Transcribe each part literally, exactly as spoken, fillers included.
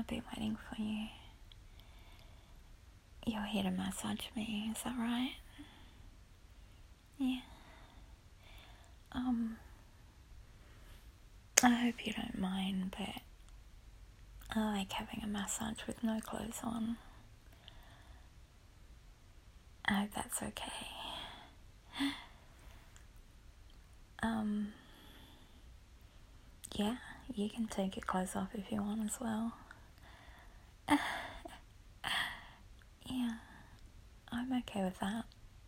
I've been waiting for you. You're here to massage me, is that right? Yeah. Um, I hope you don't mind, but I like having a massage with no clothes on. I hope that's okay. Um, yeah, you can take your clothes off if you want as well. Yeah, I'm okay with that.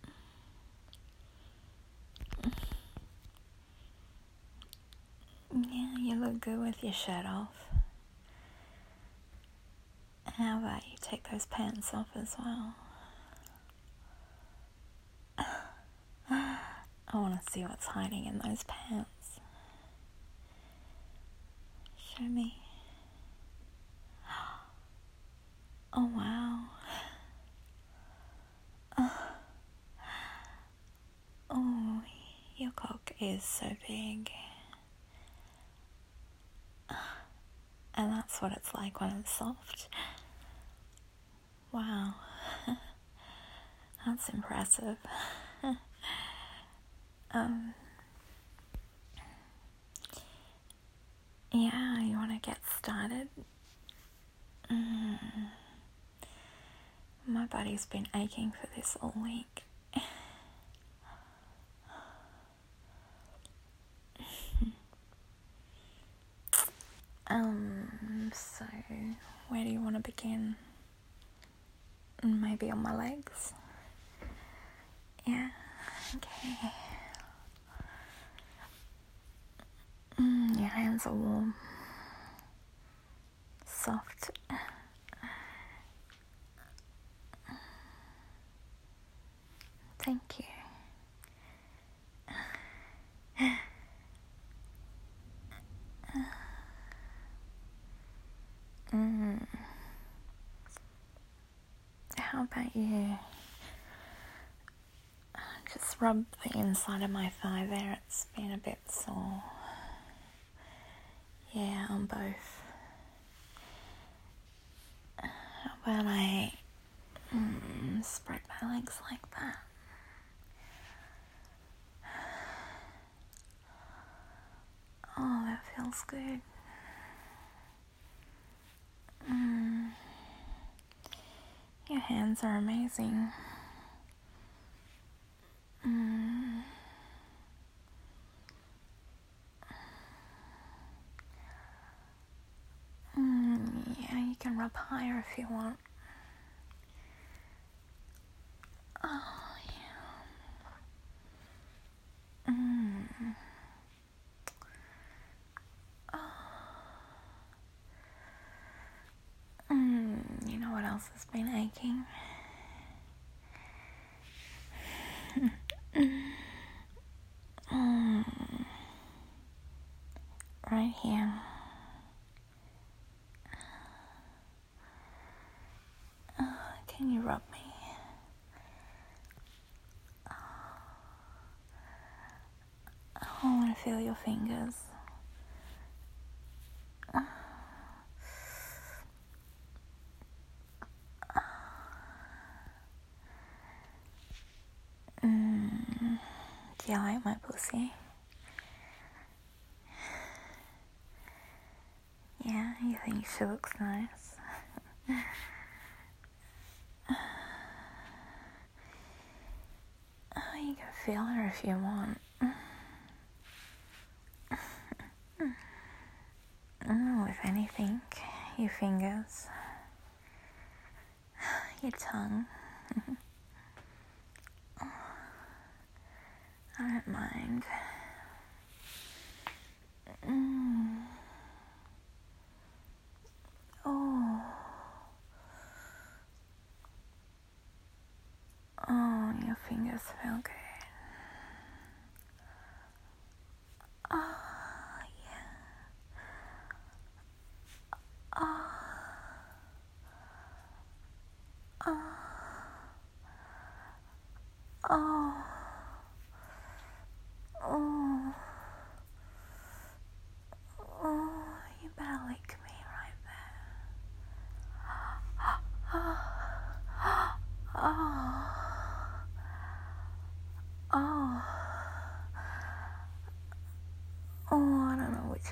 Yeah, you look good with your shirt off. How about you take those pants off as well? I want to see what's hiding in those pants. Show me. Oh, wow. Oh, your cock is so big. And that's what it's like when it's soft. Wow. That's impressive. um, yeah, you want to get started? Mm. My body's been aching for this all week. um, so, where do you want to begin? Maybe on my legs? Yeah, okay. Mm, your hands are warm. Soft. Thank you. Mm. How about you just rub the inside of my thigh there? It's been a bit sore. Yeah, on both. How about I mm, spread my legs like that? Oh, that feels good. Mm. Your hands are amazing. Mm. Mm. Yeah, you can rub higher if you want. Oh, yeah. Mm. Oh. Mm. You know what else has been aching? mm. Right here. Oh, can you rub me? I want to feel your fingers. Mm. Do you like my pussy? Yeah, you think she looks nice? Oh, you can feel her if you want. Oh, if anything, your fingers, your tongue. I don't mind. Mm. Oh. Oh, your fingers feel good. Oh, yeah. Oh. Oh. Oh. Oh. Oh, you better lick me right there.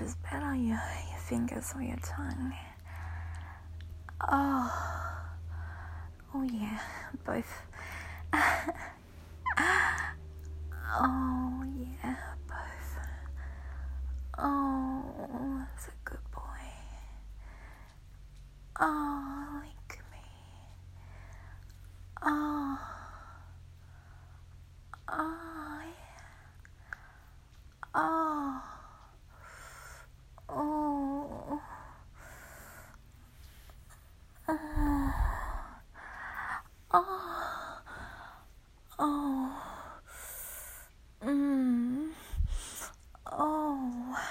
is better, your, your fingers or your tongue? Oh, oh yeah, both. Oh yeah, both. Oh, that's a good boy. Oh, look at me. Oh, oh yeah. Oh, oh, oh, oh, oh, mm, oh,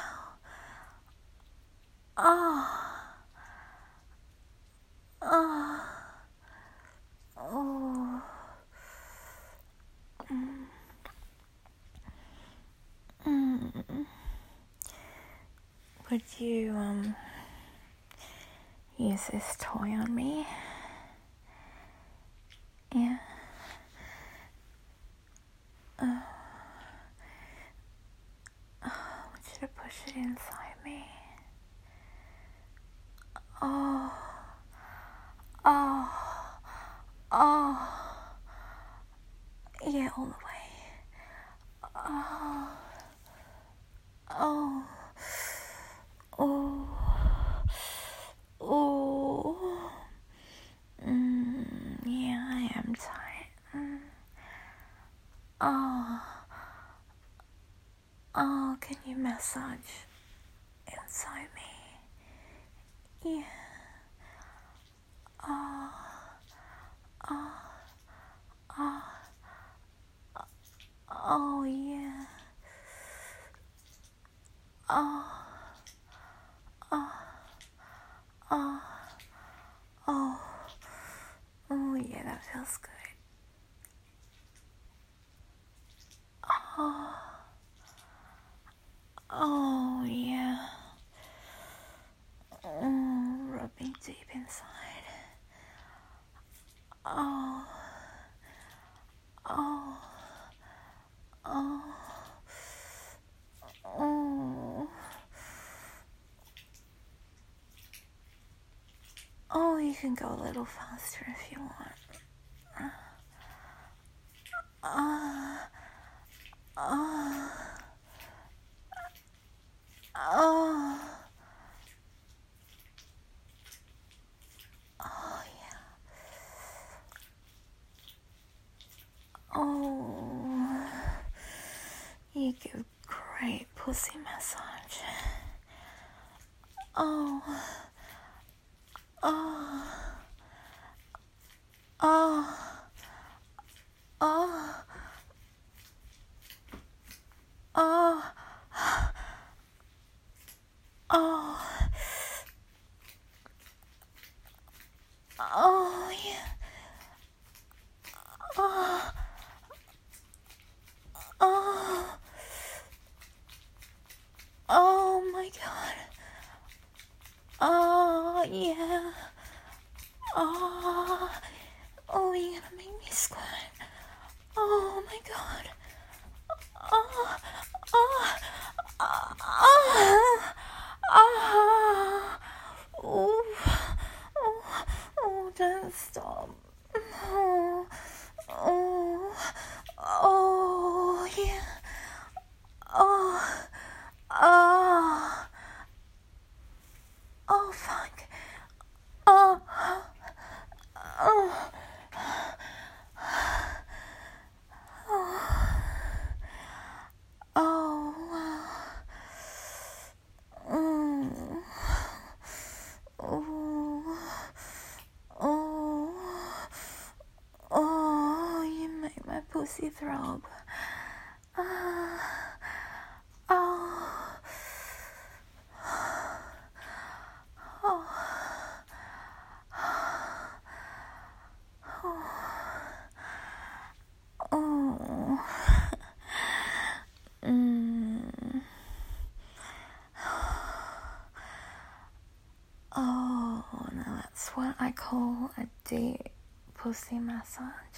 oh, oh, oh, mm, mm. Would you, um, use this toy on me? Yeah. Oh. Oh, I want you to push it inside me. Oh. Oh. Oh. Yeah, all the way. Oh. Oh. Oh. Oh. Mm, yeah, I am tired. Mm. Oh. Oh, can you massage inside me? Yeah. Oh. Oh. Oh. Oh, yeah. Oh. Oh. Oh. Oh. Oh, yeah, that feels good. Oh. Oh, yeah. Oh, rubbing deep inside. Oh. Oh. Oh. Oh. Oh, you can go a little faster if you want. Uh, uh, oh. Oh, yeah. Oh. You give great pussy massage. Oh. Oh. Oh. Oh. Oh. Oh. Oh, yeah. Oh. Oh. Oh, my God. Oh, yeah. Oh. Oh, you're gonna make me squirt. Oh, my God. Oh. Oh. Oh. Oh. Oh. Oh. Oh. Oh, don't stop. Oh. Oh. Oh, yeah. Oh. Oh. Oh, fuck. Oh. Oh. Oh, wow. Mm. Oh. Oh. Oh, you make my pussy throb. Uh, oh. Oh. Oh. Mm. Oh, now that's what I call a deep pussy massage.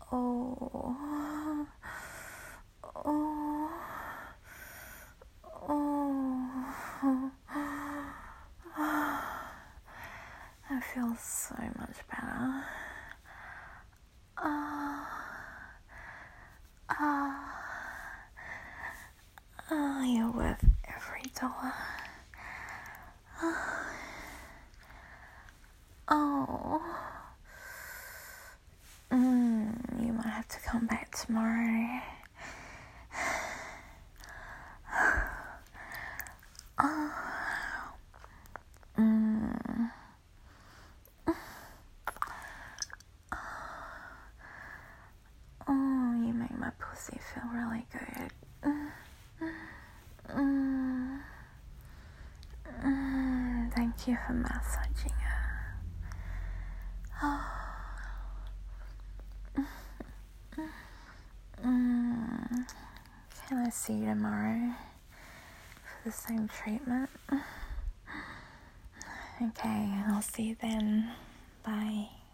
Oh. Oh. Oh. feels so much better. Oh, oh, oh, you're worth every dollar. Oh, oh. Mm, you might have to come back tomorrow. Oh, mm. Oh, you make my pussy feel really good. Mm. Mm. Mm. Thank you for massaging her. Oh. Mm. Can I see you tomorrow for the same treatment? Okay, I'll see you then. Bye.